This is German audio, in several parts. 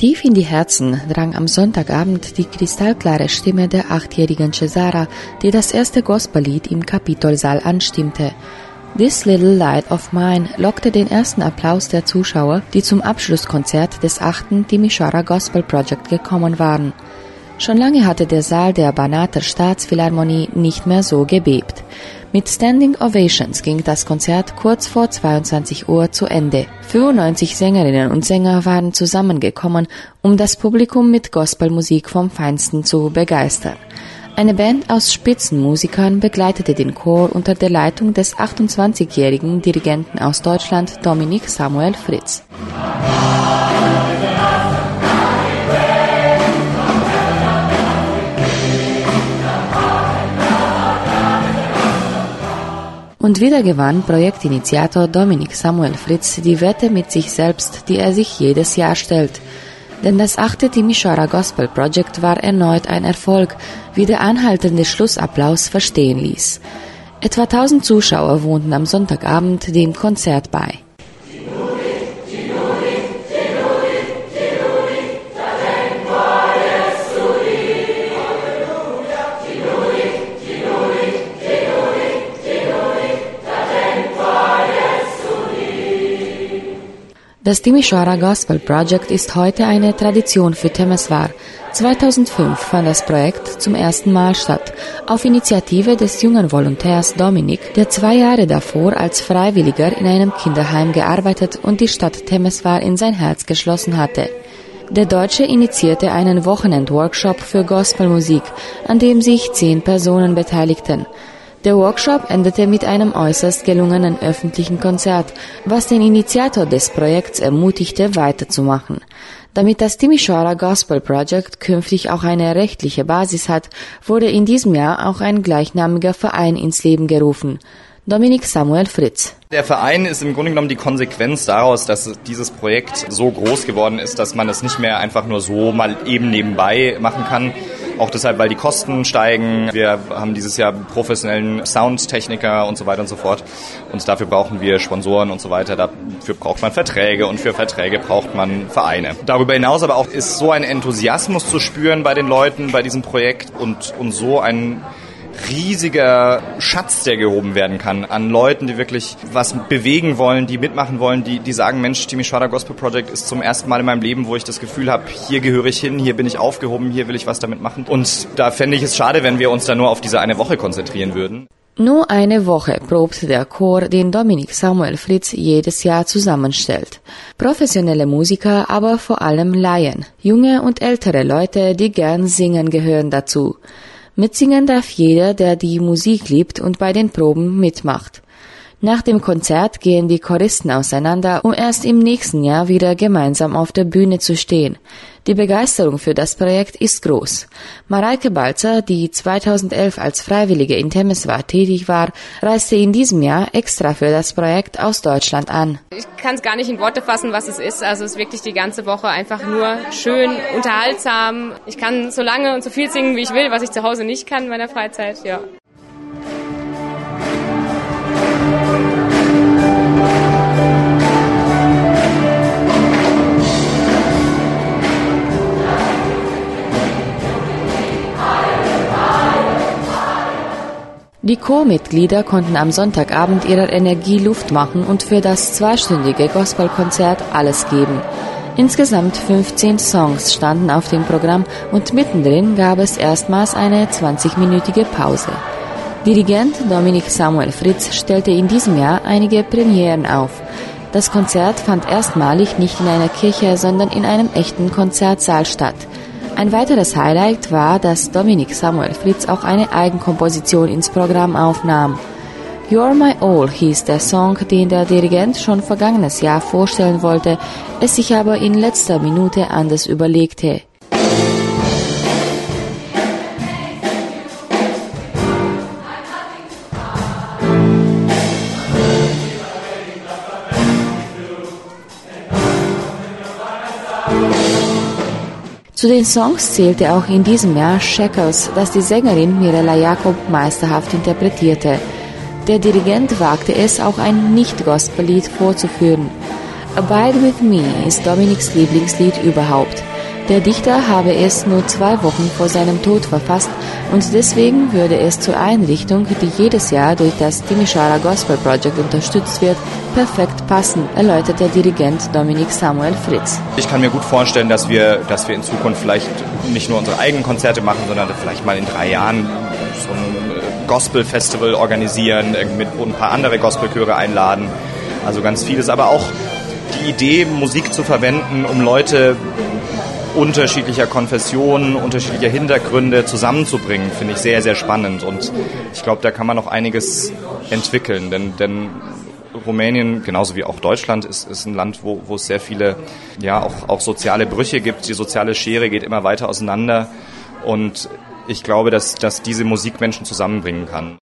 Tief in die Herzen drang am Sonntagabend die kristallklare Stimme der 8-jährigen Cesara, die das erste Gospellied im Kapitolsaal anstimmte. This Little Light of Mine lockte den ersten Applaus der Zuschauer, die zum Abschlusskonzert des 8. Timișoara Gospel Project gekommen waren. Schon lange hatte der Saal der Banater Staatsphilharmonie nicht mehr so gebebt. Mit Standing Ovations ging das Konzert kurz vor 22 Uhr zu Ende. 95 Sängerinnen und Sänger waren zusammengekommen, um das Publikum mit Gospelmusik vom Feinsten zu begeistern. Eine Band aus Spitzenmusikern begleitete den Chor unter der Leitung des 28-jährigen Dirigenten aus Deutschland Dominik Samuel Fritz. Und wieder gewann Projektinitiator Dominik Samuel Fritz die Wette mit sich selbst, die er sich jedes Jahr stellt. Denn das 8. Timișoara Gospel Project war erneut ein Erfolg, wie der anhaltende Schlussapplaus verstehen ließ. Etwa 1000 Zuschauer wohnten am Sonntagabend dem Konzert bei. Das Timișoara Gospel Project ist heute eine Tradition für Temeswar. 2005 fand das Projekt zum ersten Mal statt, auf Initiative des jungen Volontärs Dominik, der 2 Jahre davor als Freiwilliger in einem Kinderheim gearbeitet und die Stadt Temeswar in sein Herz geschlossen hatte. Der Deutsche initiierte einen Wochenendworkshop für Gospelmusik, an dem sich 10 Personen beteiligten. Der Workshop endete mit einem äußerst gelungenen öffentlichen Konzert, was den Initiator des Projekts ermutigte, weiterzumachen. Damit das Timișoara Gospel Project künftig auch eine rechtliche Basis hat, wurde in diesem Jahr auch ein gleichnamiger Verein ins Leben gerufen. Dominik Samuel Fritz. Der Verein ist im Grunde genommen die Konsequenz daraus, dass dieses Projekt so groß geworden ist, dass man es nicht mehr einfach nur so mal eben nebenbei machen kann. Auch deshalb, weil die Kosten steigen. Wir haben dieses Jahr professionellen Soundtechniker und so weiter und so fort. Und dafür brauchen wir Sponsoren und so weiter. Dafür braucht man Verträge und für Verträge braucht man Vereine. Darüber hinaus aber auch ist so ein Enthusiasmus zu spüren bei den Leuten bei diesem Projekt und so ein riesiger Schatz, der gehoben werden kann an Leuten, die wirklich was bewegen wollen, die mitmachen wollen, die sagen, Mensch, Timișoara Gospel Project ist zum ersten Mal in meinem Leben, wo ich das Gefühl habe, hier gehöre ich hin, hier bin ich aufgehoben, hier will ich was damit machen. Und da fände ich es schade, wenn wir uns da nur auf diese eine Woche konzentrieren würden. Nur eine Woche probt der Chor, den Dominik Samuel Fritz jedes Jahr zusammenstellt. Professionelle Musiker, aber vor allem Laien. Junge und ältere Leute, die gern singen, gehören dazu. Mitsingen darf jeder, der die Musik liebt und bei den Proben mitmacht. Nach dem Konzert gehen die Choristen auseinander, um erst im nächsten Jahr wieder gemeinsam auf der Bühne zu stehen. Die Begeisterung für das Projekt ist groß. Mareike Balzer, die 2011 als Freiwillige in Temeswar tätig war, reiste in diesem Jahr extra für das Projekt aus Deutschland an. Ich kann es gar nicht in Worte fassen, was es ist. Also es ist wirklich die ganze Woche einfach nur schön, unterhaltsam. Ich kann so lange und so viel singen, wie ich will, was ich zu Hause nicht kann in meiner Freizeit. Ja. Die Chormitglieder konnten am Sonntagabend ihrer Energie Luft machen und für das 2-stündige Gospelkonzert alles geben. Insgesamt 15 Songs standen auf dem Programm und mittendrin gab es erstmals eine 20-minütige Pause. Dirigent Dominik Samuel Fritz stellte in diesem Jahr einige Premieren auf. Das Konzert fand erstmalig nicht in einer Kirche, sondern in einem echten Konzertsaal statt. Ein weiteres Highlight war, dass Dominik Samuel Fritz auch eine Eigenkomposition ins Programm aufnahm. You're My All hieß der Song, den der Dirigent schon vergangenes Jahr vorstellen wollte, es sich aber in letzter Minute anders überlegte. Zu den Songs zählte auch in diesem Jahr Shackles, das die Sängerin Mirella Jakob meisterhaft interpretierte. Der Dirigent wagte es, auch ein Nicht-Gospel-Lied vorzuführen. Abide with Me ist Dominiks Lieblingslied überhaupt. Der Dichter habe es nur 2 Wochen vor seinem Tod verfasst und deswegen würde es zur Einrichtung, die jedes Jahr durch das Timișoara Gospel Project unterstützt wird, perfekt passen, erläutert der Dirigent Dominik Samuel Fritz. Ich kann mir gut vorstellen, dass wir in Zukunft vielleicht nicht nur unsere eigenen Konzerte machen, sondern vielleicht mal in 3 Jahren so ein Gospel-Festival organisieren, mit ein paar andere Gospelchöre einladen. Also ganz vieles, aber auch die Idee, Musik zu verwenden, um Leute unterschiedlicher Konfessionen, unterschiedlicher Hintergründe zusammenzubringen, finde ich sehr, sehr spannend. Und ich glaube, da kann man noch einiges entwickeln, denn Rumänien, genauso wie auch Deutschland, ist ein Land, wo es sehr viele, ja, auch soziale Brüche gibt. Die soziale Schere geht immer weiter auseinander. Und ich glaube, dass diese Musik Menschen zusammenbringen kann.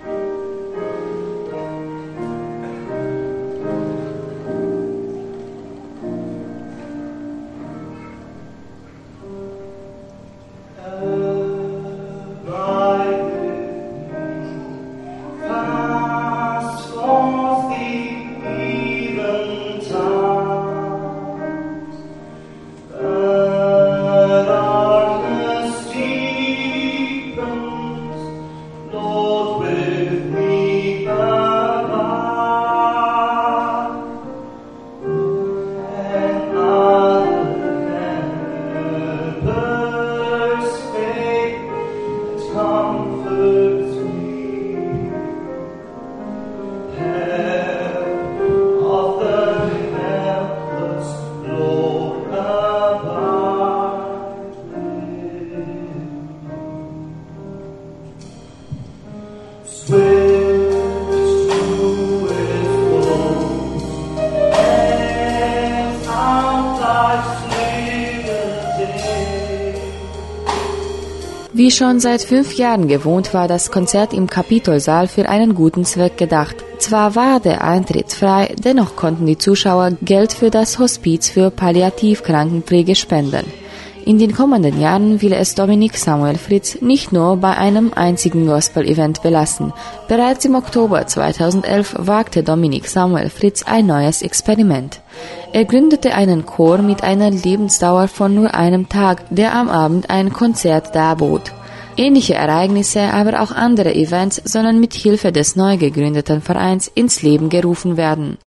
Wie schon seit 5 Jahren gewohnt, war das Konzert im Kapitolsaal für einen guten Zweck gedacht. Zwar war der Eintritt frei, dennoch konnten die Zuschauer Geld für das Hospiz für Palliativkrankenpflege spenden. In den kommenden Jahren will es Dominik Samuel Fritz nicht nur bei einem einzigen Gospel-Event belassen. Bereits im Oktober 2011 wagte Dominik Samuel Fritz ein neues Experiment. Er gründete einen Chor mit einer Lebensdauer von nur einem Tag, der am Abend ein Konzert darbot. Ähnliche Ereignisse, aber auch andere Events sollen mit Hilfe des neu gegründeten Vereins ins Leben gerufen werden.